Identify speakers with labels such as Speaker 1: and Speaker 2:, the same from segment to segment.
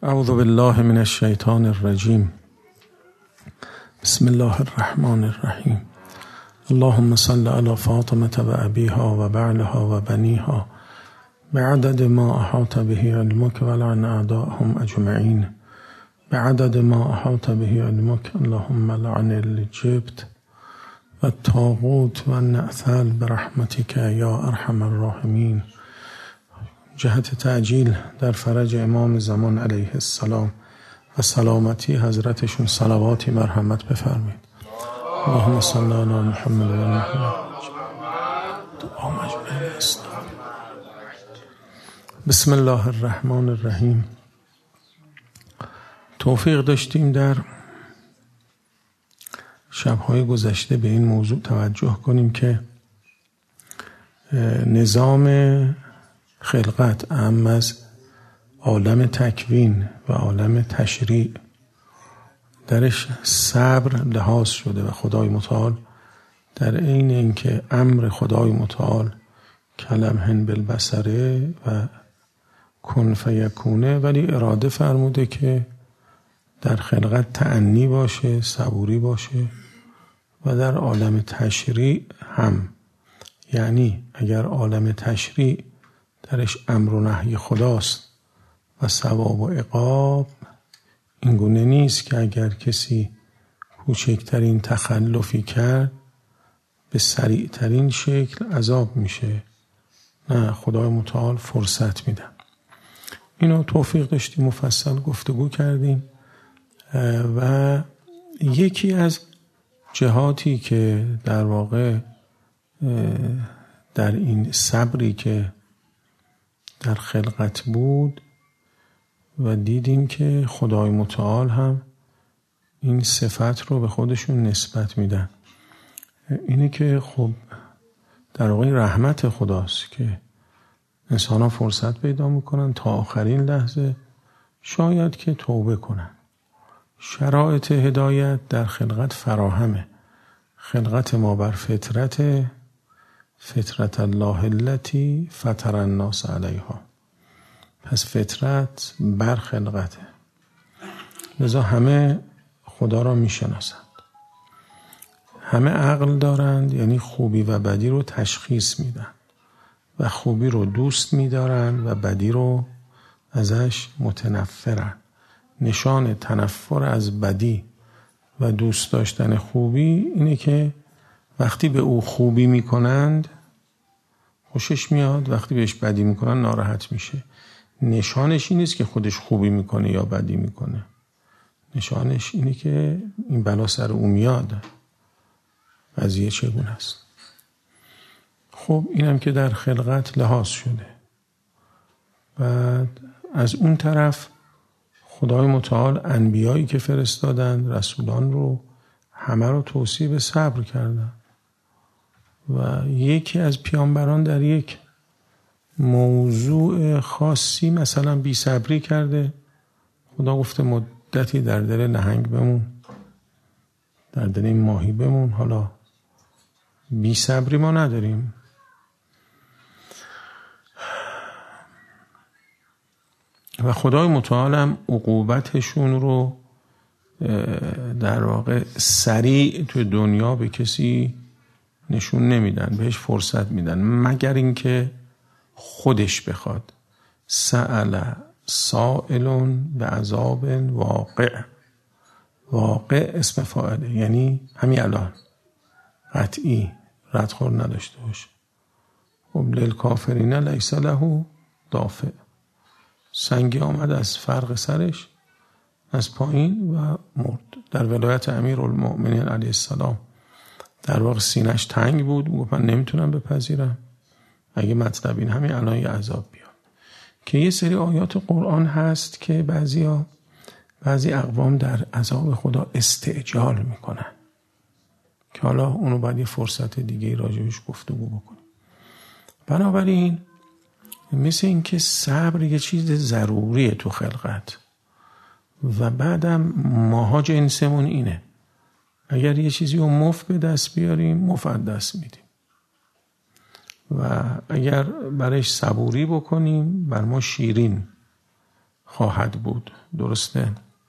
Speaker 1: اعوذ بالله من الشیطان الرجیم. بسم الله الرحمن الرحیم. اللهم صل علی فاطمة و ابیها و بعلها و بنیها بعدد ما احاط به علمک ولعن اعداءهم اجمعین بعدد ما احاط به علمک. اللهم لعن الجبت و الطاغوت و النعثال برحمتک یا ارحم الراحمین. جهت تعجیل در فرج امام زمان علیه السلام و سلامتی حضرتشون صلواتی مرحمت بفرمایید. اللهم صل علی محمد و محمد. بسم الله الرحمن الرحیم. توفیق داشتیم در شب‌های گذشته به این موضوع توجه کنیم که نظام خلقت اهم از عالم تکوین و عالم تشریع درش صبر لحاظ شده و خدای متعال در عین اینکه امر خدای متعال کلمحن بالبصره و کن فیکونه، ولی اراده فرموده که در خلقت تأنی باشه، صبوری باشه و در عالم تشریع هم. یعنی اگر عالم تشریع درش امر و نهی خداست و ثواب و عقاب، این گونه نیست که اگر کسی کوچکترین تخلفی کرد به سریعترین شکل عذاب میشه. نه، خدای متعال فرصت میدن. اینو توفیق داشتیم مفصل گفتگو کردیم و یکی از جهاتی که در واقع در این صبری که در خلقت بود و دیدیم که خدای متعال هم این صفت رو به خودشون نسبت میدن، اینه که خب در واقع رحمت خداست که انسان ها فرصت پیدا میکنن تا آخرین لحظه شاید که توبه کنن. شرایط هدایت در خلقت فراهمه. خلقت ما بر فطرت الله التي فطر الناس علیها. پس فطرت بر خلقته، لذا همه خدا را میشناسند، همه عقل دارند، یعنی خوبی و بدی رو تشخیص میدن و خوبی رو دوست میدارند و بدی رو ازش متنفرن. نشان تنفر از بدی و دوست داشتن خوبی اینه که وقتی به او خوبی میکنند خوشش میاد، وقتی بهش بدی میکنن ناراحت میشه. نشانش این نیست که خودش خوبی میکنه یا بدی میکنه، نشانش اینه که این بلا سر او میاد. قضیه چگونه است؟ خب اینم که در خلقت لحاظ شده. بعد از اون طرف خدای متعال انبیایی که فرستادن، رسولان رو، همه رو توصیه به صبر کردن و یکی از پیامبران در یک موضوع خاصی مثلا بی صبری کرده، خدا گفته مدتی در دل نهنگ بمون، در دل این ماهی بمون. حالا بی صبری ما نداریم. و خدای متعال هم عقوبتشون رو در واقع سریع تو دنیا به کسی نشون نمیدن، بهش فرصت میدن، مگر اینکه خودش بخواد. سأل سائل بعذاب واقع. واقع اسم فاعله، یعنی همین الان، قطعی، ردخور نداشته باشه. خب للکافرین لیس له دافع. سنگی آمد از فرق سرش از پایین و مرد. در ولایت امیرالمؤمنین علیه السلام در واقع سینش تنگ بود، گفت من نمیتونم بپذیرم اگه مطلب این همین الان یه عذاب بیاد. که یه سری آیات قرآن هست که بعضی اقوام در عذاب خدا استعجال میکنن که حالا اونو باید یه فرصت دیگه راجبش گفتگو بکنیم. بنابراین مثل این که صبر یه چیز ضروریه تو خلقت و بعدم ماها جنسمون اینه، اگر یه چیزی رو مفت به دست بیاریم مفت دست میدیم و اگر برایش صبوری بکنیم بر ما شیرین خواهد بود. درسته؟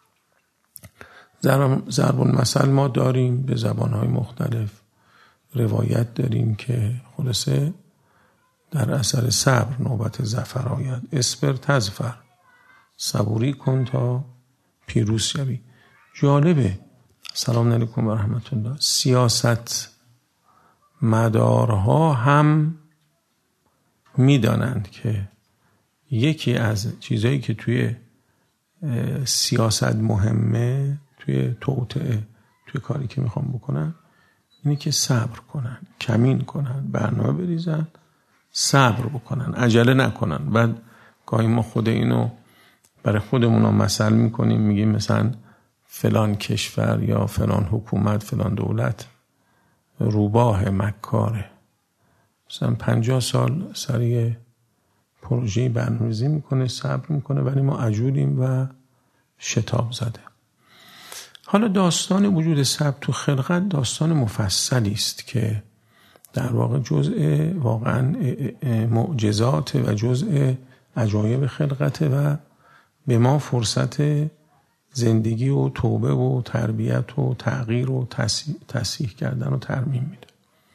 Speaker 1: ضرب المثل ما داریم به زبانهای مختلف، روایت داریم که خلاصه در اثر صبر نوبت ظفر آید. اصبر تظفر، صبوری کن تا پیروز شوی. جالبه، سلام علیکم و رحمت الله، سیاست مدارها هم میدانند که یکی از چیزایی که توی سیاست مهمه، توی توطئه، توی کاری که میخوام بکنن، اینه که صبر کنن، کمین کنن، برنامه بریزن، صبر بکنن، عجله نکنن. بعد گاهی ما خود اینو برای خودمون مثل میکنیم، میگیم مثلا فلان کشور یا فلان حکومت، فلان دولت روباه مکاره، مثلا 50 سال سریع پروژه برنامه‌ریزی میکنه، صبر میکنه، ولی ما عجولیم و شتاب زده. حالا داستان وجود صبر تو خلقت داستان مفصلی است که در واقع جزء واقعا معجزات و جزء عجایب خلقته و به ما فرصت زندگی و توبه و تربیت و تغییر و تصحیح کردن و ترمیم میده.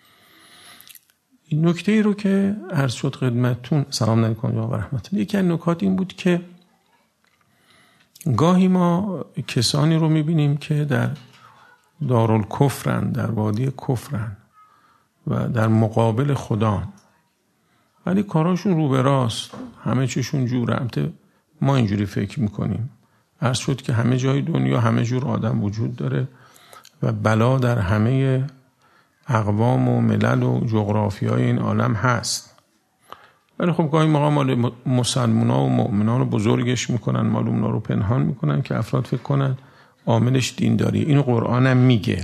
Speaker 1: این نکته ای رو که عرض شد خدمتتون، سلام علیکم و رحمت الله، یکی از نکات این بود که گاهی ما کسانی رو میبینیم که در دارالکفرن، در وادی کفرن و در مقابل خدا، ولی کاراشون رو به راست، همه چیشون جوره. ما اینجوری فکر میکنیم. عرض شد که همه جای دنیا همه جور آدم وجود داره و بلا در همه اقوام و ملل و جغرافیای این عالم هست. ولی خب گاهی موقع مال مسلمونا و مؤمنان رو بزرگش میکنن، مال اونا رو پنهان میکنن که افراد فکر کنن عاملش دینداریه. اینو قرآن هم میگه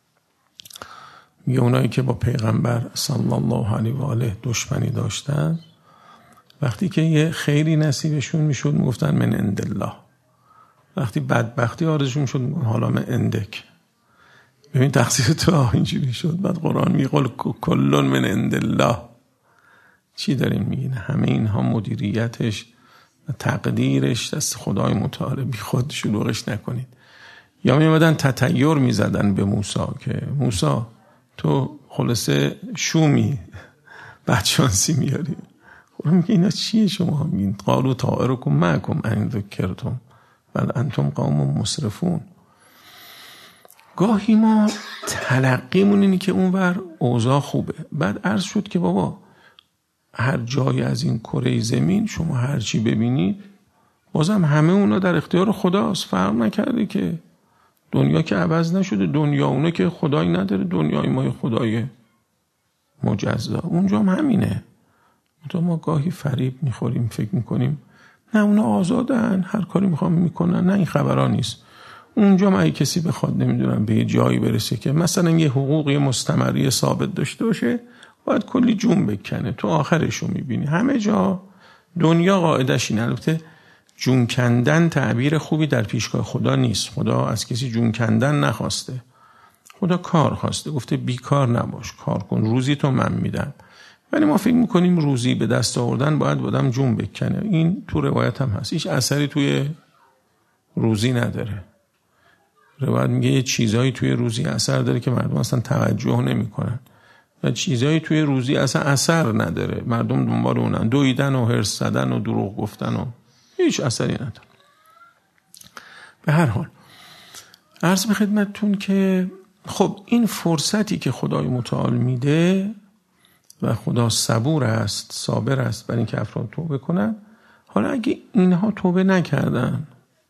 Speaker 1: اونایی که با پیغمبر صلی الله علیه و آله دشمنی داشتن، وقتی که یه خیری نصیبشون میشد میگفتن من عند الله، وقتی بدبختی آرزشون شد میگن حالا من عندک. ببین تقصیر تو اینجوری شد. بعد قرآن میگه کلون من عند الله. چی داریم میگین؟ همه اینها مدیریتش و تقدیرش دست خدای متعال، بی خود شلوغش نکنید. یا میامدن تطیر میزدن به موسی که موسی تو خلاصه شومی، بدشانسی میاری. قرآن میگه اینا چیه شما میگین؟ قالوا طائرکم معکم ان ذکرتم بل انتم قوم مسرفون. گاهی ما تلقیمون اینه که اونور اوضاع خوبه. بعد عرض شد که بابا هر جای از این کره زمین شما هر چی ببینید بازم همه اونا در اختیار خداست. فرق نکرده که دنیا که عوض نشده، دنیا اونه که خدایی نداره، دنیای ما خدای مجزا، اونجا هم همینه. ما گاهی فریب میخوریم، فکر میکنیم نه اونا آزادن، هر کاری میخوام میکنن. نه، این خبرها نیست. اونجا ما اگه کسی بخواد نمیدونم به یه جایی برسه که مثلا یه حقوقی مستمری ثابت داشته باشه، باید کلی جون بکنه. تو آخرشو میبینی همه جا دنیا قاعدش اینه. البته جون کندن تعبیر خوبی در پیشگاه خدا نیست. خدا از کسی جون کندن نخواسته، خدا کار خواسته، گفته بیکار نباش، کار کن، روزی تو من میدم. ولی ما فکر میکنیم روزی به دست آوردن باید آدم جون بکنه. این تو روایت هم هست، هیچ اثری توی روزی نداره. روایت میگه یه چیزایی توی روزی اثر داره که مردم اصلا توجه نمیکنن و چیزایی توی روزی اصلا اثر نداره، مردم دنبال اونن، دویدن و هرس زدن و دروغ گفتن و هیچ اثری نداره. به هر حال عرض به خدمتتون که خب این فرصتی که خدای متعال میده و خدا صبور است، صابر است برای اینکه افراد توبه کنن. حالا اگه اینها توبه نکردن،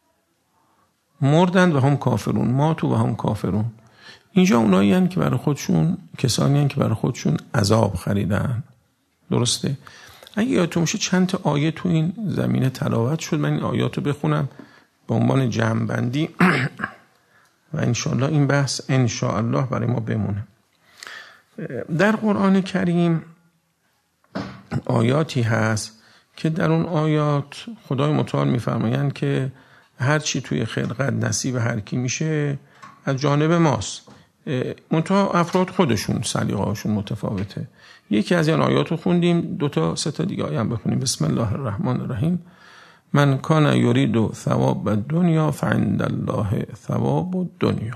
Speaker 1: مردن و هم کافرون، ماتوا و هم کافرون، اینجا اونایی هستند که برای خودشون، کسانی هستند که برای خودشون عذاب خریدن. درسته؟ اگه یادتون باشه چند تا آیه تو این زمینه تلاوت شد. من این آیات رو بخونم به عنوان جمع‌بندی و انشاءالله این بحث انشاءالله برای ما بمونه. در قرآن کریم آیاتی هست که در اون آیات خدای متعال میفرمایند که هر چی توی خلقت نصیب هر کی میشه از جانب ماست. منتها افراد خودشون سلیقه‌هاشون متفاوته. یکی از این آیات رو خوندیم، 2 تا 3 تا دیگه آیه هم بخونیم. بسم الله الرحمن الرحیم. من کان یرید ثواب الدنیا فعند الله ثواب الدنیا.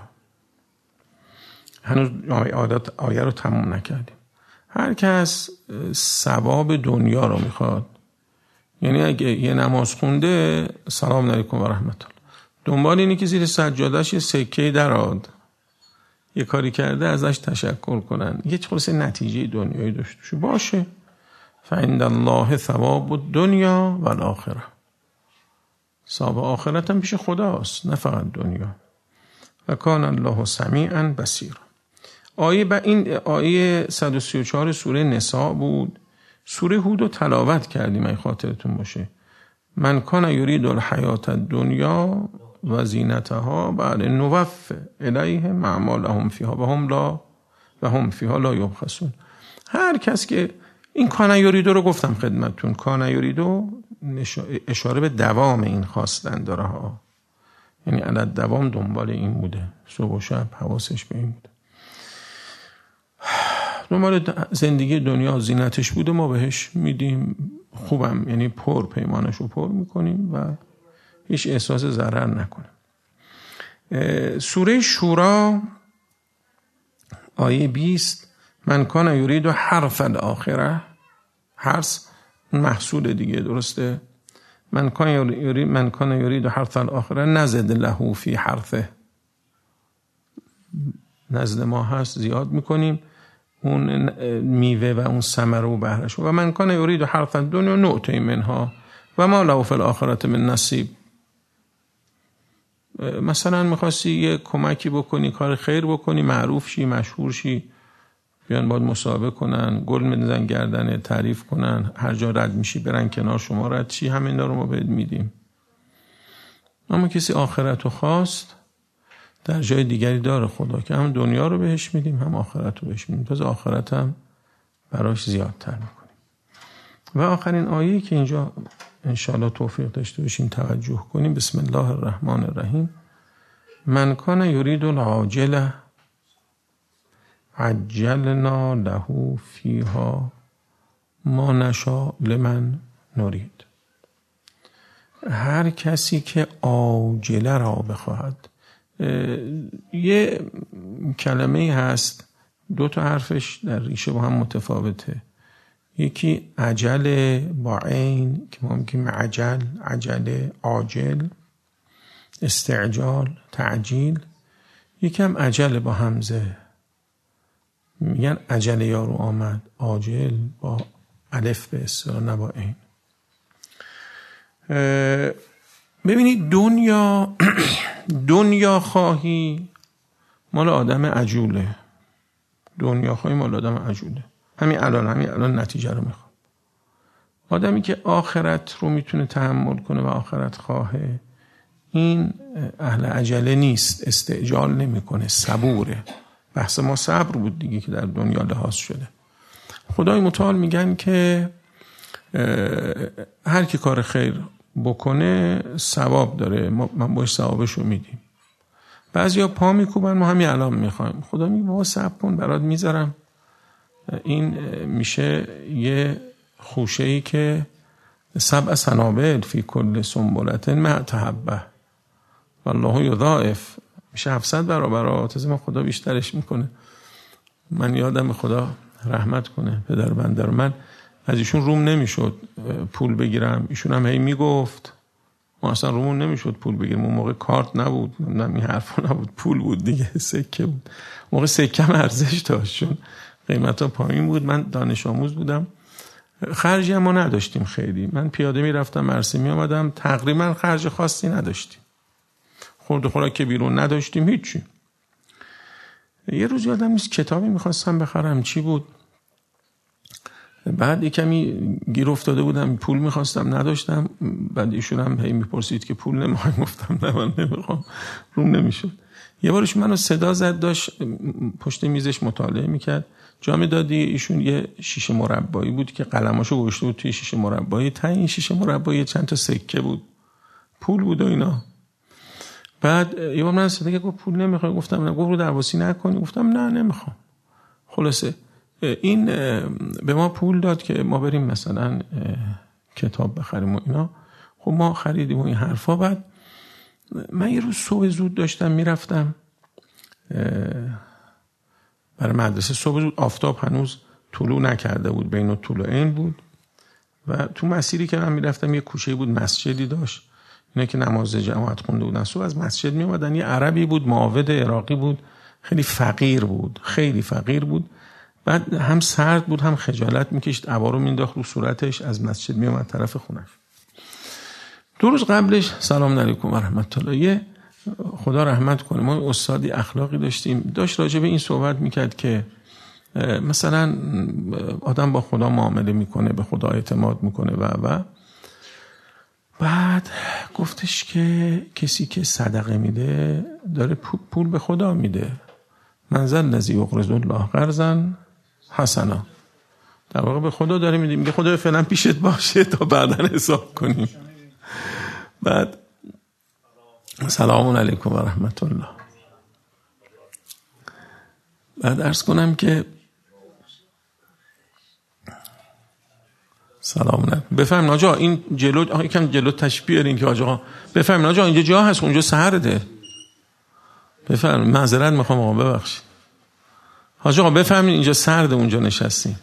Speaker 1: هنوز آیه رو تموم نکردیم. هر کس ثواب دنیا رو میخواد، یعنی اگه یه نماز خونده سلام علیکم و رحمت الله، دنبال اینه که زیر سجادهش یه سکه درآد، یه کاری کرده ازش تشکر کنن، یه خلاصه نتیجه دنیایی داشته باشه. فعند الله ثواب الدنیا و الاخره. ثواب آخرت هم پیش خداست، نه فقط دنیا. و کان الله سمیعا بصیرا. این آیه 134 سوره نساء بود. سوره هود رو تلاوت کردیم اگه خاطرتون باشه. من کان یرید الحیات الدنیا و زینتها بعد نوفی الیهم اعمالهم فیها و هم فیها لا یبخسون. هر کس که این کان یریدو رو گفتم خدمتتون، کان یریدو اشاره به دوام این خواستن داره ها، یعنی عدد دوام دنبال این بوده، صبح و شب حواسش به این بوده، دنبال زندگی دنیا زینتش بوده، ما بهش میدیم خوبم، یعنی پیمانش رو پر میکنیم و هیچ احساس ضرر نکنیم. سوره شورا آیه 20 من کان یرید حرث الاخره، حرث محصول دیگه، درسته؟ من کان یرید حرث الاخره نزد له فی حرثه، نزد ما هست زیاد میکنیم اون میوه و اون ثمره و بهرش. و من کان یرید حرث الدنیا نؤتی منها و ما له فی الاخره من نصیب. مثلا میخواستی یه کمکی بکنی، کار خیر بکنی، معروف شی، مشهور شی، بیان باید مسابقه کنن، گل میدن گردن، تعریف کنن، هر جا رد میشی برن کنار شما رد شی، همین رو ما بهت میدیم. اما کسی آخرت رو خواست، در جای دیگری داره خدا که هم دنیا رو بهش میدیم هم آخرت رو بهش میدیم، تازه آخرت هم براش زیادتر میکنیم. و آخرین آیه‌ای که اینجا انشاءالله توفیق داشته باشیم توجه کنیم، بسم الله الرحمن الرحیم. من کان یرید العاجله عجلنا له فیها ما نشاء لمن نرید. هر کسی که عاجله را بخواهد، یه کلمه هست دو تا حرفش در ریشه با هم متفاوته، یکی عجل با عین که ما میگیم عجله، عاجل، استعجال، تعجیل، یکم عجل با همزه، میگن عجل یارو آمد، عاجل با الف به اصطلاح نه با عین. ببینید دنیا خواهی مال آدم عجوله، دنیا خواهی مال آدم عجوله. همین الان نتیجه رو میخوام. آدمی که آخرت رو میتونه تحمل کنه و آخرت خواهه، این اهل عجله نیست، استعجال نمیکنه، صبوره. بحث ما صبر بود دیگه که در دنیا لحاظ شده. خدای متعال میگن که هر کی کار خیر بکنه ثواب داره، من باش ثوابش رو میدیم. بعضیا پا میکوبن ما همین الان میخوایم، خدا میگه بابا صبر کن برات میذارم. این میشه یه خوشه‌ای که 7 سنابل فی کل سنبلة مع تحبه والله یضاعف، میشه 700 برابر، تازه ما خدا بیشترش میکنه. من یادم خدا رحمت کنه پدر بنده رو، من از ایشون روم نمیشد پول بگیرم، ایشون هم هی میگفت، ما اصلا رومون نمیشد پول بگیرم، اون موقع کارت نبود، این حرفا نبود، پول بود دیگه، سکه بود. موقع سکه ارزش داشت چون قیمتا پایین بود، من دانش آموز بودم، خرجی هم ما نداشتیم خیلی، من پیاده میرفتم مرسه میامدم، تقریبا خرج خاصی نداشتیم، خورد و خوراک که بیرون نداشتیم، هیچی. یه روز یادم نیست کتابی میخواستم بخرم، چی بود، بعد کمی گیر افتاده بودم، پول میخواستم نداشتم، بعد ایشون هم هی میپرسید که پول نمیخوای، گفتم نه من نمیخوام، روم نمیشد. یه بارش منو صدا زد، داشت پشت میزش مطالعه میکرد، جا دادی، ایشون یه شیشه مربایی بود که قلماشو گذاشته بود توی شیشه مربایی، تا این شیشه مربایی چند تا سکه بود، پول بود و اینا. بعد یه بار من صدا که گفت پول نمیخوای، گفتم نه، گفت رو درواسی نکنی، گفتم نه نمیخوام. خلاصه این به ما پول داد که ما بریم مثلا کتاب بخریم و اینا. خب ما خریدیم و این حرفا. بعد من یه روز صبح زود داشتم میرفتم برای مدرسه. صبح زود آفتاب هنوز طلوع نکرده بود، بین الطلوعین بود و تو مسیری که من میرفتم یه کوچه بود، مسجدی داشت. اینا که نماز جماعت خونده بودن صبح از مسجد می اومدن. یه عربی بود، معاود عراقی بود، خیلی فقیر بود. بعد هم سرد بود هم خجالت میکشید، عبا رو مینداخت رو صورتش، از مسجد می اومد طرف خونش. 2 روز قبلش سلام علیکم و رحمت الله، خدا رحمت کنه، ما استادی اخلاقی داشت راجع به این صحبت میکرد که مثلا آدم با خدا معامله میکنه، به خدا اعتماد میکنه و بعد گفتش که کسی که صدقه میده داره پول به خدا میده. من ذا الذی یقرض الله قرضا حسنا، در واقع به خدا داره میده، میگه خدا فعلا پیشت باشه تا بعداً حساب کنیم. بعد سلام علیکم و رحمت الله. بعد عرض کنم که سلام علیکم، بفهمین آجا این جلو یکم جلو تشریف بیارین که آجا بفهمین آجا اینجا جا هست، اونجا سهرده. بفهمین، معذرت میخوام آقا، ببخشید آجا، بفهمین اینجا سرده، اونجا نشستین.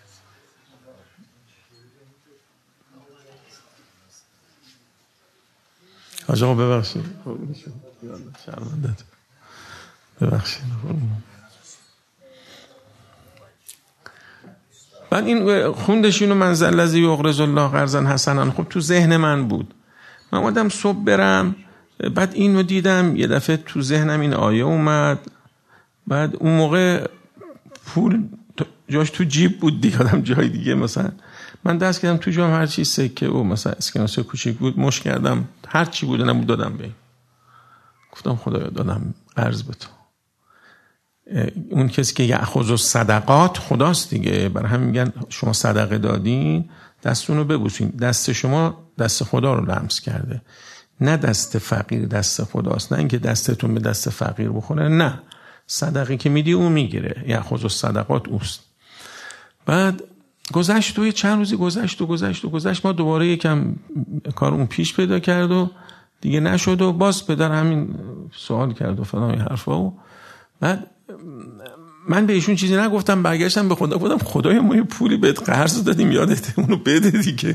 Speaker 1: آجا ببخشید، شرمندت، ببخشید. بعد این خوندش اینو من ذا الذی یقرض الله قرضا حسنا. خب تو ذهن من بود، من اومدم صبح برم، بعد اینو دیدم، یه دفعه تو ذهنم این آیه اومد. بعد اون موقع پول جاش تو جیب بود دیگه، آدم جای دیگه، مثلا من دست کردم تو جام، هر چی سکه و مثلا اسکناس کوچیک بود مش کردم، هر چی بود اونم دادم به این. گفتم خدایا دادم قرض به تو. اون کسی که یأخذ الصدقات خداست دیگه، برای همین میگن شما صدقه دادین دستتون رو ببوسین، دست شما دست خدا رو لمس کرده، نه دست فقیر دست خداست، نه اینکه دستتون به دست فقیر بخوره، نه، صدقه که میدی اون میگیره، یأخذ الصدقات اوست. بعد گذشت و چند روزی گذشت، ما دوباره یکم کار اون پیش پیدا کرد و دیگه نشد و باز پدر همین سوال کرد و فلان حرفا. و بعد من به ایشون چیزی نگفتم، برگشتم به خدا گفتم خدای ما یه پولی بهت قرض دادیم، یادت اونو بده دیگه.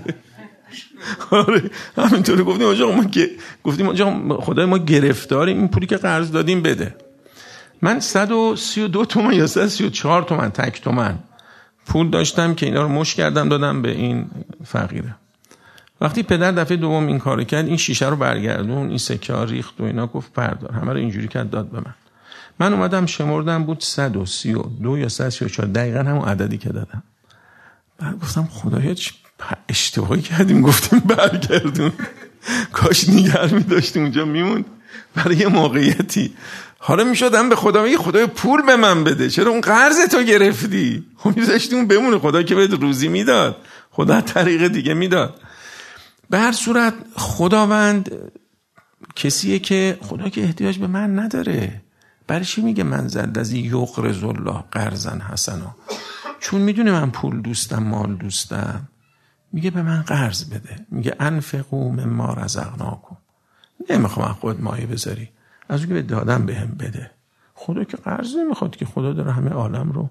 Speaker 1: آره همینطوری گفتیم آقا، ما گفتیم آقا خدای ما گرفتاریم، این پولی که قرض دادیم بده. من 132 تومن یا 134 تومن تک تومن پول داشتم که اینا رو مش کردم دادم به این فقیره. وقتی پدر دفعه دوم این کارو کرد، این شیشه رو برگردون، این سکه ها ریخت و اینا، گفت بردار، همه رو اینجوری کرد داد به من. من اومدم شمردم، بود 132 یا 134، دقیقا همون عددی که دادم. بعد گفتم خدایا اشتباهی کردیم، گفتیم برگردون، کاش نگه می‌داشتیم اونجا میموند برای یه موقعیتی. حالا میشدم به خدا میگه خدای پول به من بده، چرا اون قرض تو گرفتی؟ خب میذاشتی اون بمونه، خدا که بهت روزی میداد، خدا طریق دیگه میداد. به هر صورت خداوند کسیه که خدا که احتیاج به من نداره. برای چی میگه من ذا الذی یقرض الله قرضا حسنا؟ چون میدونه من پول دوستم، مال دوستم، میگه به من قرض بده. میگه انفقوا مما رزقناکم، نمیخوام خود مایه بذاری، از اون که به دادم بهم بده. خدا که قرض نمیخواد که، خدا داره همه عالم رو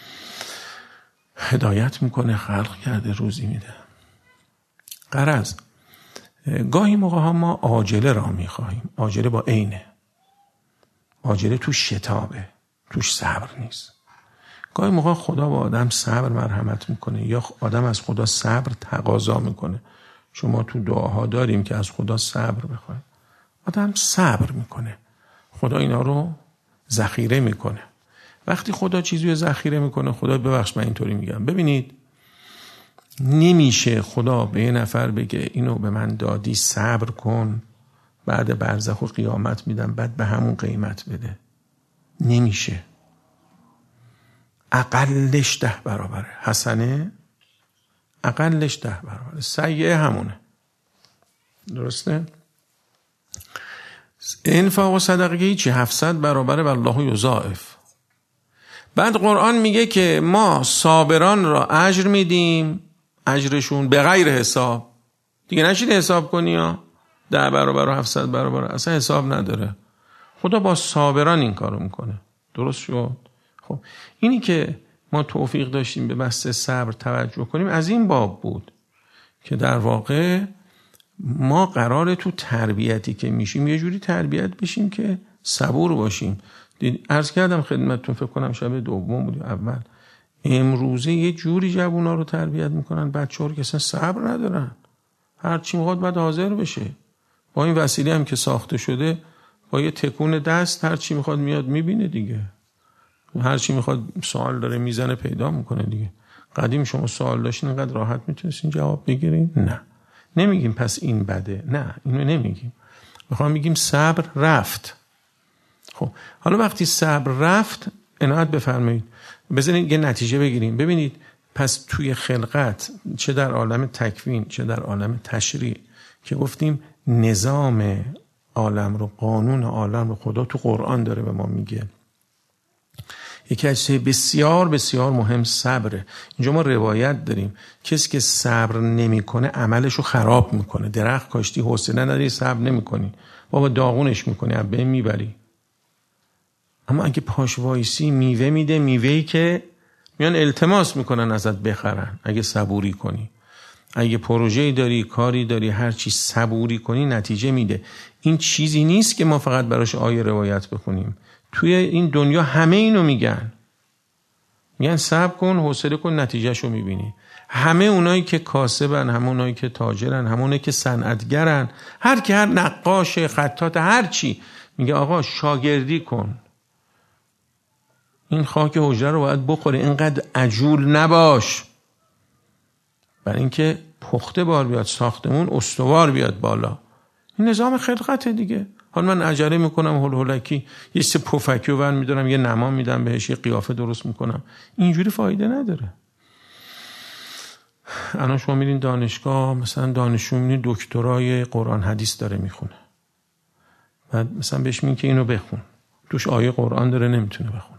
Speaker 1: هدایت میکنه، خلق کرده، روزی میده. غرض گاهی موقع ها ما عاجله را میخواهیم، عاجله با عینه، عاجله توش شتابه، توش صبر نیست. گاهی موقع خدا با آدم صبر مرحمت میکنه، یا آدم از خدا صبر تقاضا میکنه. شما تو دعاها داریم که از خدا صبر بخوایم، آدم صبر میکنه، خدا اینا رو ذخیره میکنه. وقتی خدا چیزی رو ذخیره میکنه، خدا ببخش من اینطوری میگم، ببینید نمیشه خدا به یه نفر بگه اینو به من دادی صبر کن، بعد برزخ و قیامت میدم، بعد به همون قیمت بده. نمیشه. اقلش 10 برابره حسنه، اقلش 10 برابره سیئه، همونه. درسته؟ انفاق و صدقه چی 700 برابره والله یضاعف. بعد قرآن میگه که ما صابران را اجر میدیم، اجرشون به غیر حساب. دیگه نشید حساب کنی ها، 10 برابر و 700 برابر، اصلا حساب نداره. خدا با صابران این کارو میکنه. درست شد؟ خب اینی که ما توفیق داشتیم به بحث صبر توجه کنیم از این باب بود که در واقع ما قراره تو تربیتی که میشیم یه جوری تربیت بشیم که صبور باشیم. عرض کردم خدمتتون، فکر کنم شب دوم بود اول، امروزه یه جوری جوونا رو تربیت میکنن، بچه‌ها رو که اصلا صبر ندارن، هر چی میخواد باید حاضر بشه. با این وسیله هم که ساخته شده، با یه تکون دست هر چی میخواد میاد میبینه دیگه، هر چی میخواد سوال داره میزنه پیدا میکنه دیگه. قدیم شما سوال داشتین اینقدر راحت میتونستین جواب بگیرین؟ نه. نمیگیم پس این بده، نه اینو نمیگیم، میخوام بگیم صبر رفت. خب حالا وقتی صبر رفت عنایت بفرمایید، بذارید یه نتیجه بگیریم. ببینید پس توی خلقت، چه در عالم تکوین چه در عالم تشریع، که گفتیم نظام عالم رو، قانون عالم رو خدا تو قرآن داره به ما میگه. یکی از چیزهای بسیار بسیار مهم صبره. اینجا ما روایت داریم کسی که صبر نمیکنه عملش رو خراب میکنه. درخت کاشتی حوصله نداری صبر نمیکنی، بابا داغونش میکنی، از بین میبری. اما اگه پاش وایسی میوه میده، میوهی که میان التماس میکنن ازت بخرن. اگه صبوری کنی، اگه پروژه‌ای داری، کاری داری، هر چی صبوری کنی نتیجه میده. این چیزی نیست که ما فقط براش آیه روایت بخونیم. توی این دنیا همه اینو میگن صبر کن، حوصله کن، نتیجهشو میبینی. همه اونایی که کاسبن، همه اونایی که تاجرن، همه اونایی که صنعتگرن، هر نقاش، خطاط، هر چی، میگه آقا شاگردی کن، این خاک حجره رو باید بخوری، اینقدر عجول نباش، برای اینکه پخته بار بیاد، ساختمون استوار بیاد بالا. این نظام خلقته دیگه. حالا من عجله میکنم هلکی یه سه پفکی رو ور میدارم، یه نما میدم بهش، یه قیافه درست میکنم، اینجوری فایده نداره. الان شما میرین دانشگاه، مثلا دانشجو میبینید دکترای قرآن حدیث داره میخونه، بعد مثلا بهش میگن که اینو بخون، توش آیه قرآن داره نمیتونه بخونه.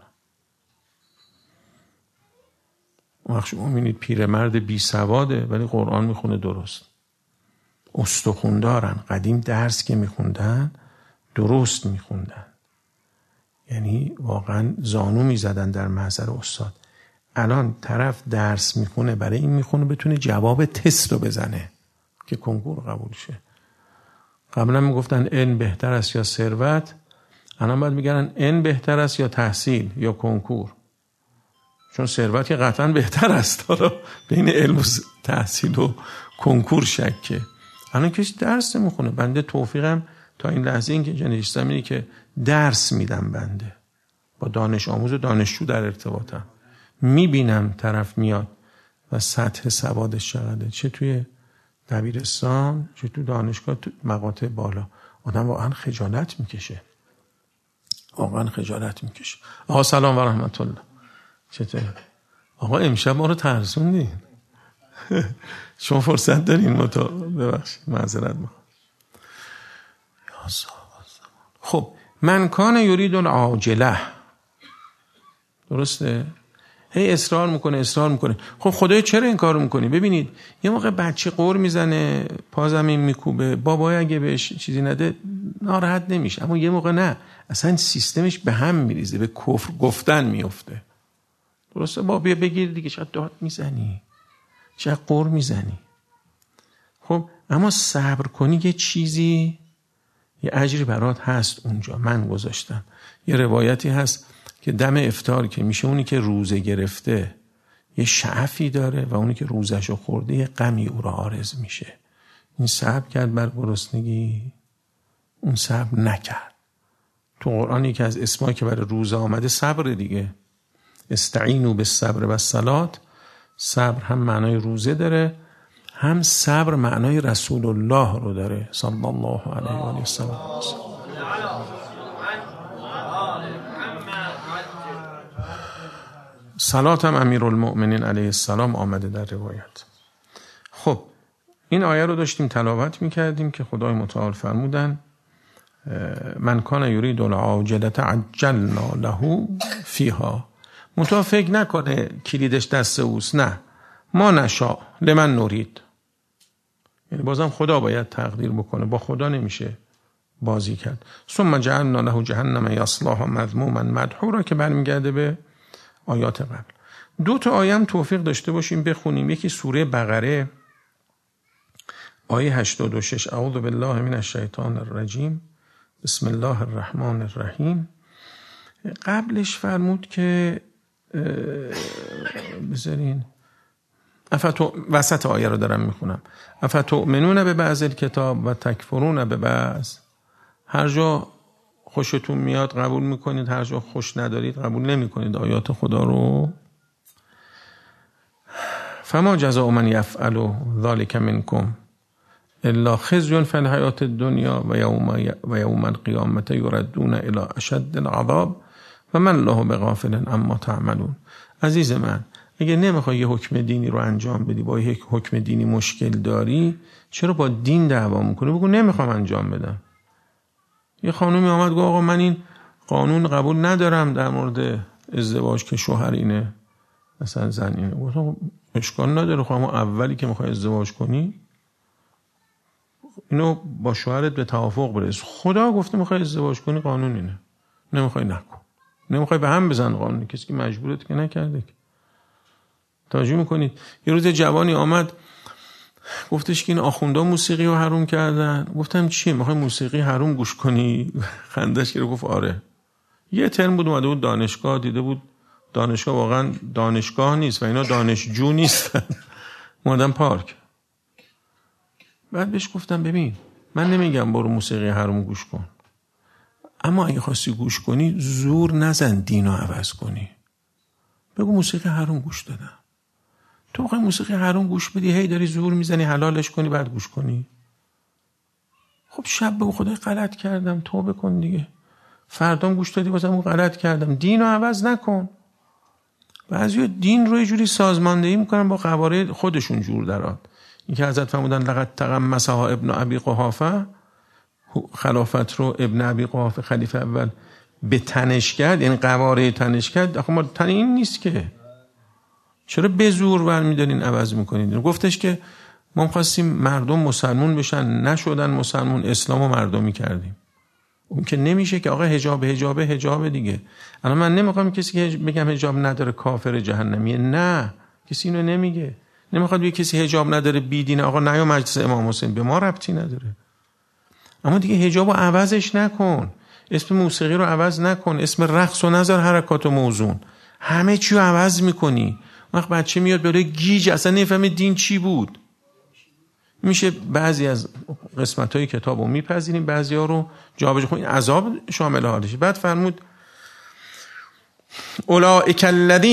Speaker 1: وقتی شما میبینید پیرمرد بی سواده ولی قرآن میخونه درست، استخون دارن. قدیم درس که میخوندن درست میخوندن، یعنی واقعا زانو میزدن در محضر استاد. الان طرف درس میخونه، برای این میخونه بتونه جواب تست رو بزنه که کنکور قبول شه. قبلا میگفتن علم بهتر است یا ثروت، الان باید میگن علم بهتر است یا تحصیل یا کنکور، چون ثروت که قطعا بهتر است. حالا بین علم و تحصیل و کنکور شکه. الان کسی درس نمیخونه. بنده توفیقم تا این لحظه این که جنشتم اینه که درس میدم، بنده با دانش آموز و دانشجو در ارتباطم، میبینم طرف میاد و سطح سوادش چقدره، چه توی دبیرستان چه تو دانشگاه، تو مقاطع بالا. آدم واقعا خجالت میکشه، واقعا خجالت میکشه. آقا سلام و رحمت الله، چطور؟ آقا امشب ما رو ترسوندین. شما فرصت دارین؟ ببخشید معذرت میخوام. خب من کان یرید العاجله، درسته؟ هی اصرار میکنه. خب خدای چرا این کارو میکنی؟ ببینید یه موقع بچه قور میزنه، پا زمین میکوبه، بابای اگه بهش چیزی نده ناراحت نمیشه، اما یه موقع نه، اصلا سیستمش به هم میریزه، به کفر گفتن میفته. درسته؟ بابا بیا بگیر دیگه، چقدر داد میزنی، چقدر قور میزنی. خب اما صبر کنی، یه چیزی، یه اجری برات هست اونجا. من گذاشتم یه روایتی هست که دم افطار که میشه، اونی که روزه گرفته یه شعفی داره و اونی که روزشو خورده یه غمی او را عارض میشه. این صبر کرد بر گرسنگی، اون صبر نکرد. تو قرآن یکی از اسمایی که برای روزه آمده صبر دیگه، استعینوا بالصبر والصلاة. صبر هم معنای روزه داره، هم صبر معنای رسول الله رو داره صلی الله علیه و آله و سلم. صلات هم امیرالمؤمنین علیه السلام آمده در روایت. خب این آیه رو داشتیم تلاوت میکردیم که خدای متعال فرمودن من کان یرید العاجله عجلنا له فیها. منتها فکر نکنه کلیدش دست اوست، نه، ما نشاء لمن نرید، یعنی بازم خدا باید تقدیر بکنه، با خدا نمیشه بازی کرد. ثم جعلنا له جهنم یصلاها مذموما مدحورا که برمیگرده به آیات قبل. 2 آیه هم توفیق داشته باشیم بخونیم. یکی سوره بقره آیه 86 اعوذ بالله من الشیطان الرجیم بسم الله الرحمن الرحیم. قبلش فرمود که بذارین وسط آیه رو دارم میخونم. افتؤمنون ببعض الکتاب و تکفرون ببعض. هر جا خوشتون میاد قبول میکنید، هر جا خوش ندارید قبول نمیکنید آیات خدا رو. فما جزاء من یفعل ذلک منکم الا خزي فی الحیاة الدنیا و یوم القیامة یردون الی اشد العذاب و من الله بغافل عما تعملون. عزیز من، اگه نمیخوای یه حکم دینی رو انجام بدی، با یک حکم دینی مشکل داری، چرا با دین دعوا میکنی؟ بگو نمیخوام انجام بدم. یه خانومی آمد گفت آقا من این قانون قبول ندارم در مورد ازدواج که شوهر اینه مثلا زن اینه. گفتم اشکال نداره، خب اولی که میخوای ازدواج کنی اینو با شوهرت به توافق برس. خدا گفته میخوای ازدواج کنی قانون اینه، نمیخوای نکن. نمیخوای به هم بزن قانون، کسی که مجبورت که نکرده. توجه میکنید؟ یه روز جوانی آمد گفتش که این آخوندا موسیقی رو حروم کردن. گفتم چیه؟ میخوای موسیقی حروم گوش کنی؟ خندش گرفت گفت آره. یه ترم بود اومده بود دانشگاه، دیده بود دانشگاه واقعا دانشگاه نیست و اینا دانشجو نیستن، اومدن پارک. بعد بهش گفتم ببین من نمیگم برو موسیقی حروم گوش کن، اما اگه خواستی گوش کنی زور نزن دینو عوض کنی. بگو موسیقی حروم گوش دادم. تو بخوای موسیقی حروم گوش بدی هی داری زور میزنی حلالش کنی بعد گوش کنی. خب شب بگو خدای غلط کردم توبه کن دیگه. فردام گوش دادی بازم غلط کردم. دینو عوض نکن. بعضیا دین رو یه جوری سازماندهی میکنن با قواره خودشون جور درات. این که حضرت فرمودن لقد تغمسها ابن ابی قحافه، خلافت رو ابن ابی قحافه خلیفه اول به تنش کرد، یعنی قواره تنش کرد. آخه ما تن این نیست که، چرا به زور برمیدارین عوض میکنین؟ گفتش که ما خواستیم مردم مسلمون بشن، نشدن مسلمون، اسلامو مردمی کردیم. اون که نمیشه که آقا حجاب دیگه. الان من نمیخوام کسی که بگم حجاب نداره کافر جهنمیه، نه، کسی اینو نمیگه. نمیخواد بگه کسی حجاب نداره بیدینه، آقا نیا مجلس امام حسین، به ما ربطی نداره. اما دیگه حجابو عوضش نکن، اسم موسیقی رو عوض نکن، اسم رقص و نذار حرکات و موزون، همه چی رو عوض میکنی. وقت بچه میاد برای گیج اصلا نفهمه دین چی بود. میشه بعضی از قسمت‌های کتاب رو میپذیریم، بعضی ها رو جابجا کنیم، عذاب شامل حالشه. بعد فرمود اولئک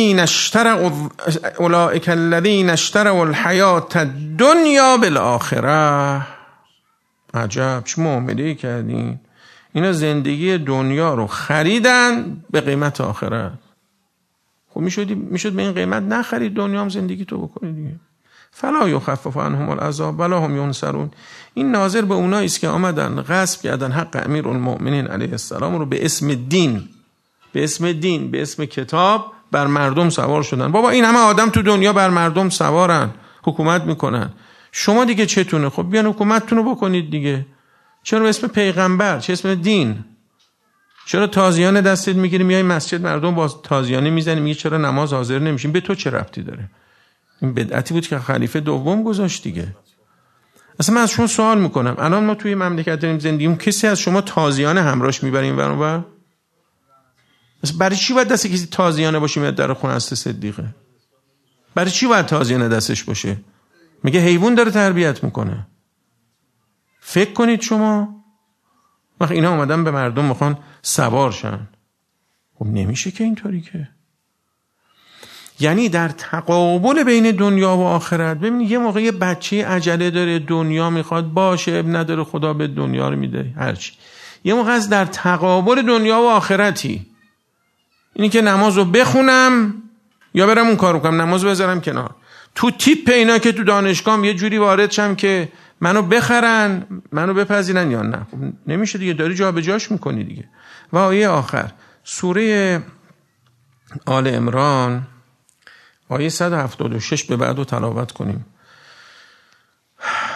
Speaker 1: الذین اشتروا الحیاة الدنیا بالآخره. عجب چه معامله‌ای کردین. اینا زندگی دنیا رو خریدن به قیمت آخرت. خب میشد به این قیمت نخرید دنیا هم زندگی تو بکنید دیگه. فلا یخفف عنهم العذاب ولا هم ینصرون. این ناظر به اونایی است که آمدن غصب کردن حق امیرالمؤمنین علیه السلام رو به اسم دین، به اسم کتاب بر مردم سوار شدن. بابا این همه آدم تو دنیا بر مردم سوارن، حکومت میکنن، شما دیگه چتونه؟ خب بیان حکومتتون رو بکنید دیگه. چرا اسم پیغمبر، چه اسم دین؟ چرا تازیانه دستت میگیری میای مسجد مردم با تازیانه میزنی میگی چرا نماز حاضر نمیشین؟ به تو چه ربطی داره؟ این بدعتی بود که خلیفه دوم گذاشت دیگه. اصلا من از شما سوال میکنم، الان ما توی مملکت داریم زندگیم، کسی از شما تازیانه همراهش میبریم ورانور؟ اصلا برای چی باید دست کسی تازیانه باشه میاد در خونه است صدیقه؟ برای چی باید تازیانه دستش باشه؟ میگه حیوان داره تربیت میکنه. فکر کنید شما وقت اینا اومدن به مردم میخوان سوار شن. خب نمیشه که اینطوری که. یعنی در تقابل بین دنیا و آخرت. ببینید یه موقع یه بچه عجله داره دنیا میخواد، باشه اب نداره خدا به دنیا رو میده هرچی. یه موقع از در تقابل دنیا و آخرتی، اینی که نماز رو بخونم یا برم اون کارو کنم، نماز بذارم کنار. تو تیپ اینا که تو دانشگاه یه جوری وارد شم که منو بخرن، منو بپذیرن یا نه. خب نمیشه دیگه، داری جا به جاش میکنی دیگه. و آیه آخر سوره آل عمران آیه 176 به بعد رو تلاوت کنیم.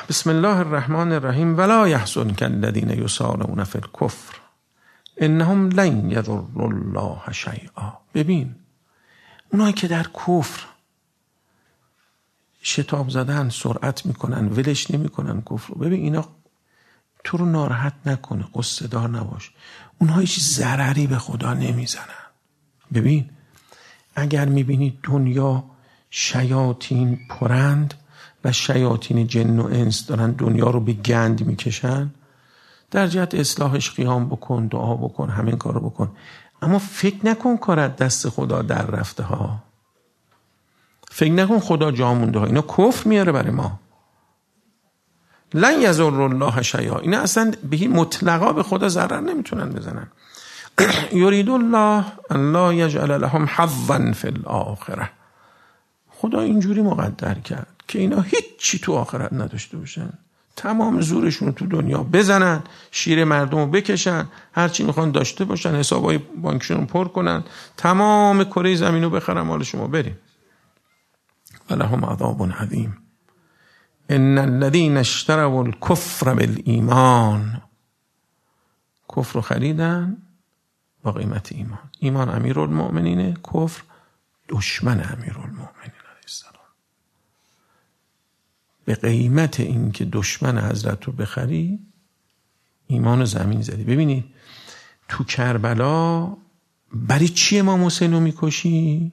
Speaker 1: بسم الله الرحمن الرحیم ولا یحزنک الذین یسارعون فی الکفر انهم لن یضروا الله شیئا. ببین اونایی که در کفر شتاب زدن، سرعت میکنن، ولش نمیکنن کفر رو، ببین اینا تو رو ناراحت نکنه، قصه دار نباش، اونها هیچ ضرری به خدا نمیزنن. ببین اگر میبینید دنیا شیاطین پرند و شیاطین جن و انس دارن دنیا رو به گند میکشن، در جهت اصلاحش قیام بکن، دعا بکن، همین کار رو بکن، اما فکر نکن کارت دست خدا در رفته ها، فکر نکن خدا جا مونده ها، اینا کفر میاره برای ما. لن یضر الله شیئا، اینا اصلا به مطلقا به خدا ضرر نمیتونن بزنن. یرید الله ان لا یجعل لهم حظا فی الاخره، خدا اینجوری مقدر کرد که اینا هیچی تو آخرت نداشته باشن، تمام زورشون رو تو دنیا بزنن، شیر مردم رو بکشن، هرچی میخوان داشته باشن، حسابای بانکشون رو پر کنن، تمام کره زمین رو بخرن، مال شما بریم. ولهم عذاب عظیم ان الذين اشتروا الكفر بالایمان، کفر رو خریدن با قیمت ایمان. ایمان امیرالمؤمنینه، کفر دشمن امیرالمؤمنین علیه السلام. به قیمت این که دشمن حضرت رو بخری ایمان زمین زدی. ببینید تو کربلا برای چی امام حسین رو میکشی؟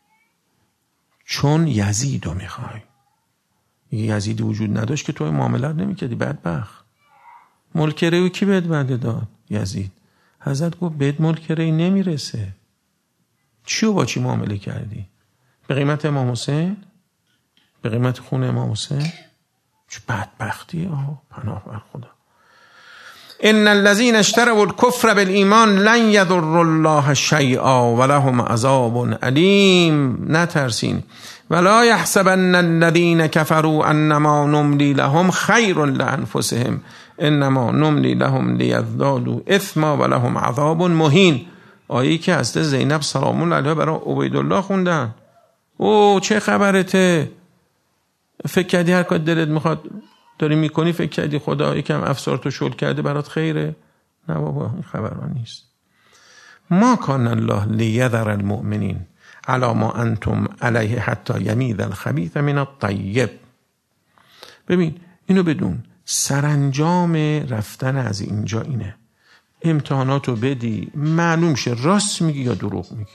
Speaker 1: چون یزید رو میخوای. یزیدی وجود نداشت که توی معاملت نمیکردی بدبخت. ملک ری کی بهت وعده داد؟ یزید. حضرت گفت بهت ملک ری نمیرسه. چی و با چی معامله کردی؟ به قیمت امام حسین؟ به قیمت خون امام حسین؟ چه بدبختی. پناه بر خدا. ان الذين اشتروا الكفر بالایمان لن یضر الله شیئا ولهم عذاب علیم. نترسین. ولا يحسبن الذين كفروا انما نملي لهم خير لانفسهم انما نملي لهم ليزدادوا اثما ولهم عذاب مهین. آیه‌ای که از زینب سلام الله علیها برای عبیدالله خوندن. او چه خبرته؟ فکر کردی هر کار دلت میخواد داری میکنی؟ فکر کردی خدا یکم افسارتو شل کرده برات خیره؟ نه بابا، این خبرها نیست. ما کان الله لیذر المؤمنین علی ما انتم علیه حتی یمیز الخبیث من الطیب. ببین اینو بدون، سرانجام رفتن از اینجا اینه، امتحاناتو بدی معلوم شه راست میگی یا دروغ میگی.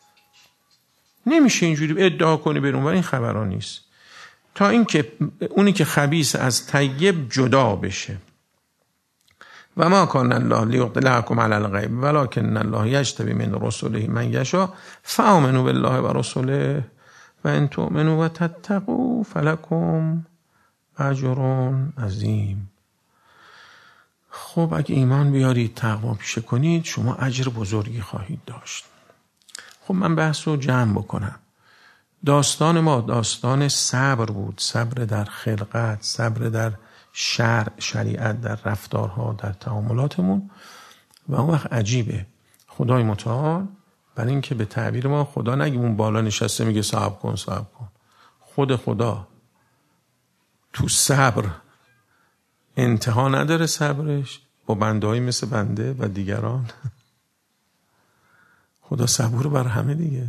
Speaker 1: نمیشه اینجوری ادعا کنی برون، این خبرها نیست. تا اینکه اونی که خبیث از طیب جدا بشه. و ما کان الله لیطلعکم علی الغیب ولکن الله یجتبی من رسله من یشاء فآمنوا بالله و رسوله و ان تؤمنوا و تتقوا فلکم اجر عظیم. خب اگه ایمان بیارید، تقوا پیشه کنید، شما اجر بزرگی خواهید داشت. خب من بحث رو جمع بکنم. داستان ما داستان صبر بود، صبر در خلقت، صبر در شریعت، در رفتارها، در تعاملاتمون. و اون وقت عجیبه خدای متعال برای این که به تعبیر ما خدا نگیم اون بالا نشسته میگه صبر کن صبر کن، خود خدا تو صبر انتها نداره، صبرش با بنده‌ای مثل بنده و دیگران. خدا صبور بر همه دیگه.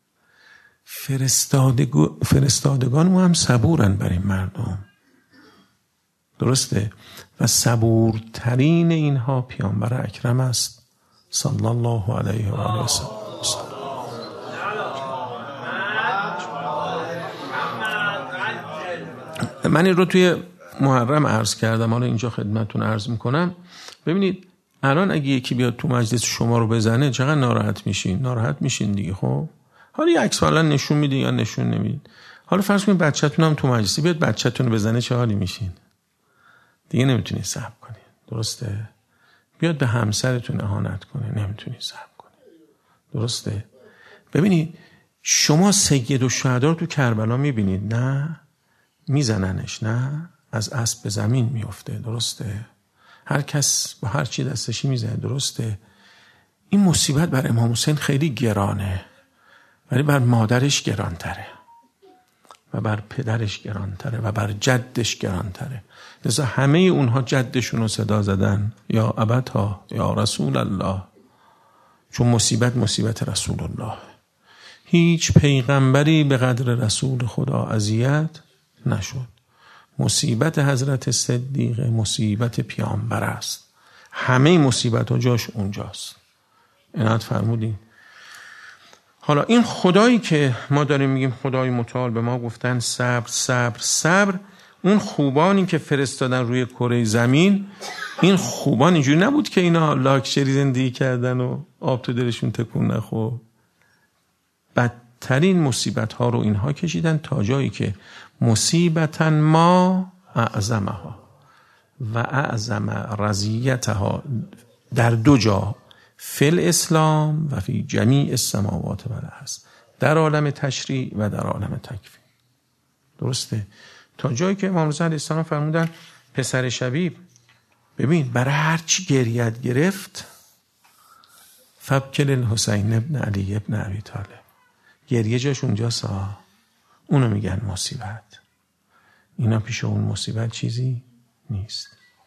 Speaker 1: فرستادگان ما هم صبورن بر این مردم، درسته؟ و صبورترین اینها پیامبر اکرم است صلی الله علیه و آله و سلم. من این رو توی محرم عرض کردم، حالا اینجا خدمتتون عرض میکنم. ببینید الان اگه یکی بیاد تو مجلس شما رو بزنه چقدر ناراحت میشین؟ ناراحت میشین دیگه. خب حالا یه عکس حالا نشون میدین یا نشون نمیدین. حالا فرض کنید بچه‌تون هم تو مجلسی بیاد بچه‌تون رو بزنه، چه حالی میشین؟ دیگه نمیتونید صبر کنید، درسته؟ بیاد به همسرتون اهانت کنه، نمیتونید صبر کنید، درسته؟ ببینید شما سید الشهدا رو تو کربلا میبینید، نه میزننش، نه از اسب به زمین میفته، درسته؟ هر کس با هر چی دستشی میزنه، درسته؟ این مصیبت بر امام حسین خیلی گرانه، ولی بر مادرش گرانتره. و بر پدرش گرانتره و بر جدش گرانتره. لذا همه اونها جدشون رو صدا زدن یا ابتا یا رسول الله، چون مصیبت رسول الله. هیچ پیغمبری به قدر رسول خدا اذیت نشد. مصیبت حضرت صدیق مصیبت پیامبر است. همه مصیبت ها جاش اونجاست. عنایت فرمودین. حالا این خدایی که ما داریم میگیم خدای متعال، به ما گفتن صبر صبر صبر، اون خوبانی که فرستادن روی کره زمین، این خوبان اینجوری نبود که اینا لاکچری زندگی کردن و آب تو دلشون تکون نخورد. بدترین مصیبت ها رو اینها کشیدن تا جایی که مصیبتا ما اعظمها و اعظم رضیتها در دو جا، فی الاسلام و فی جمیع السماوات و الارض، در عالم تشریع و در عالم تکوین. درسته؟ تا جایی که امام رضا علیه السلام فرمودن پسر شبیب ببین برای هر چی گریت گرفت فبکل الحسین ابن علی ابن ابی طالب، گریه جاش اونجاست، اونو میگن مصیبت. اینا پیش اون مصیبت چیزی نیست.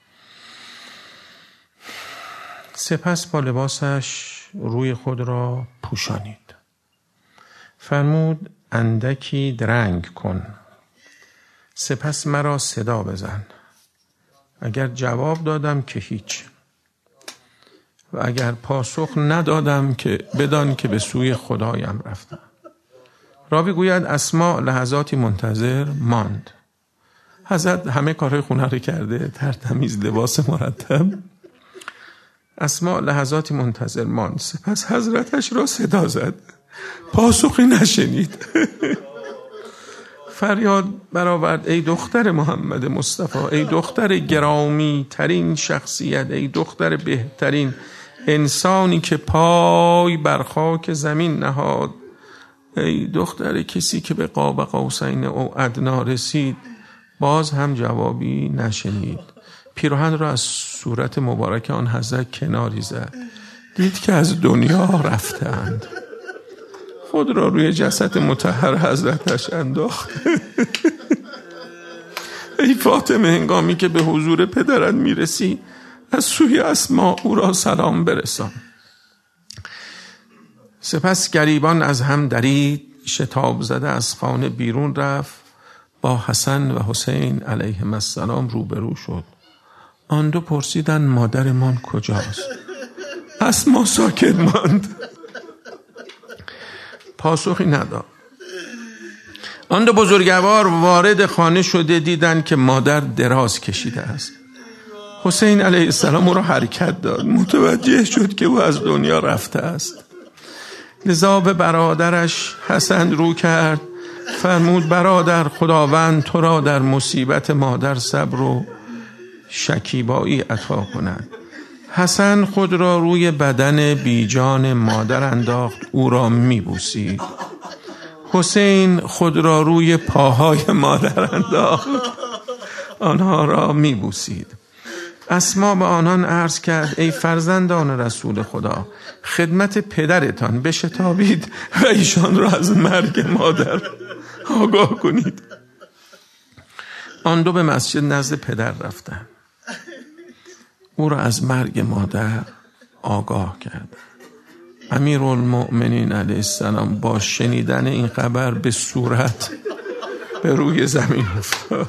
Speaker 1: سپس با لباسش روی خود را پوشانید. فرمود اندکی درنگ کن، سپس مرا صدا بزن. اگر جواب دادم که هیچ، و اگر پاسخ ندادم که بدان که به سوی خدایم رفتم. راوی گوید اسما لحظاتی منتظر ماند. حضرت همه کارهای خونه رو کرده، ترتمیز، لباس مرتب. اسما لحظاتی منتظر ماند، سپس حضرتش را صدا زد، پاسخی نشنید. فریاد برآورد ای دختر محمد مصطفی، ای دختر گرامی ترین شخصیت، ای دختر بهترین انسانی که پای بر خاک زمین نهاد، ای دختر کسی که به قاب قوسین او ادنا رسید. باز هم جوابی نشنید. پیراهن را از صورت مبارک آن حضرت کناری زد، دید که از دنیا رفتند. خود را روی جسد مطهر حضرتش انداخت. ای فاطمه، هنگامی که به حضور پدرت میرسی از سوی اسما او را سلام برسان. سپس گریبان از هم درید، شتاب زده از خانه بیرون رفت، با حسن و حسین علیهم السلام روبرو شد. آن دو پرسیدن مادرمان کجاست؟ اسما ساکت ماند، پاسخی نداد. آن دو بزرگوار وارد خانه شده دیدند که مادر دراز کشیده است. حسین علیه السلام او را حرکت داد، متوجه شد که او از دنیا رفته است. لذا به برادرش حسن رو کرد، فرمود برادر، خداوند تو را در مصیبت مادر صبر و شکیبایی عطا کند. حسن خود را روی بدن بیجان مادر انداخت، او را میبوسید. حسین خود را روی پاهای مادر انداخت، آنها را میبوسید. اسما به آنان عرض کرد ای فرزندان رسول خدا، خدمت پدرتان بشتابید و ایشان را از مرگ مادر آگاه کنید. آن دو به مسجد نزد پدر رفتند، او را از مرگ مادر آگاه کرد. امیرالمؤمنین علیه السلام با شنیدن این خبر به صورت به روی زمین افتاد.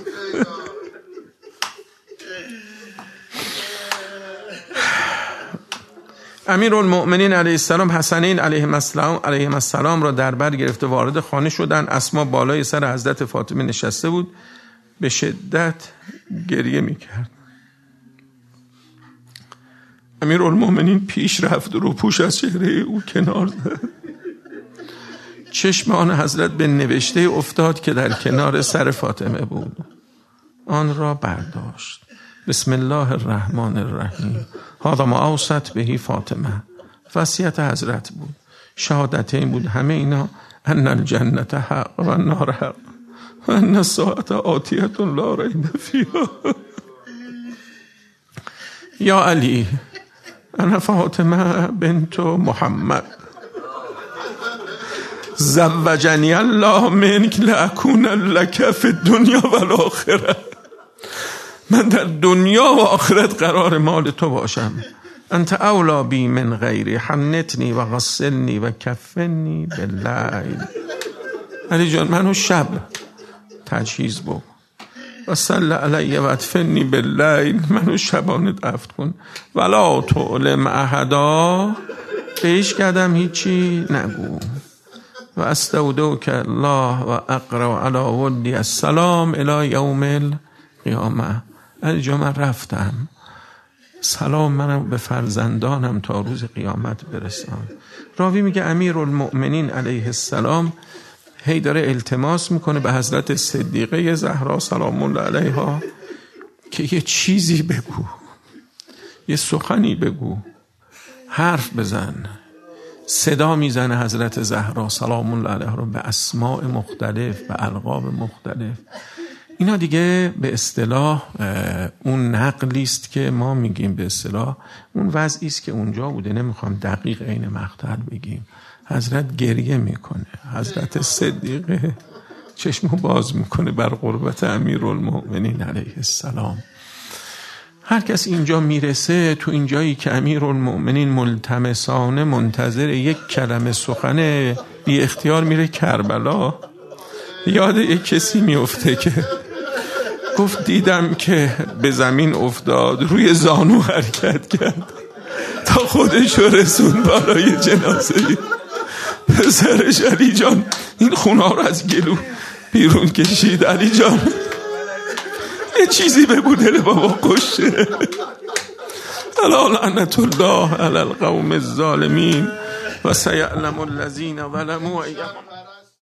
Speaker 1: امیرالمؤمنین علیه السلام حسنین علیه السلام را در بر گرفته وارد خانه شدند. اسما بالای سر حضرت فاطمه نشسته بود، به شدت گریه میکرد. امیرالمؤمنین پیش رفت و روپوش از چهره او کنار زد. چشم آن حضرت به نوشته افتاد که در کنار سر فاطمه بود. آن را برداشت. بسم الله الرحمن الرحیم. هذا ما اوصت بهی فاطمه. وصیت حضرت بود. شهادتین بود. همه اینا ان الجنت حق و النار حق و ان الساعة آتیة لا ریب فیها. یا علی انا فاطمه بنت محمد زوجنی الله منک لاکون لک فی الدنیا و الاخره. من در دنیا و آخرت قرار مال تو باشم. انت اولا بی من غیری حنتنی و غسلنی و کفنی باللیل. علی جان منو شب تجهیز بکن و صلی علیه و ادفنی باللیل. منو شبانه دفن کن. ولا تعلم احدا، به هیچ قدم هیچی نگو. و استودعک الله و اقرأ علی ولدی السلام الی یوم القیامه. علی جان من رفتم، سلام منم به فرزندانم تا روز قیامت برسان. راوی میگه امیرالمؤمنین علیه السلام هی داره التماس میکنه به حضرت صدیقه زهرا سلام الله علیها که یه چیزی بگو، یه سخنی بگو، حرف بزن. صدا میزنه حضرت زهرا سلام الله علیها رو به اسماء مختلف، به القاب مختلف. اینا دیگه به اصطلاح اون نقلی است که ما میگیم، به اصطلاح اون وضعی است که اونجا بوده. نمیخوام دقیق عین مقطع بگیم. حضرت گریه میکنه، حضرت صدیقه چشمو باز میکنه بر قربت امیرالمؤمنین علیه السلام. هر کس اینجا میرسه، تو اینجایی که امیرالمؤمنین ملتمسانه منتظر یک کلمه سخن، بی اختیار میره کربلا. یاد یک کسی میفته که گفت دیدم که به زمین افتاد، روی زانو حرکت کرد تا خودش رو رسون بالای جنازه پسرش. علی جان این خونا رو از گلو بیرون کشید. علی جان یه چیزی بگو دل بابا قشه. الا لعنت الله علی القوم الظالمین و سیعلم الذین ظلموا.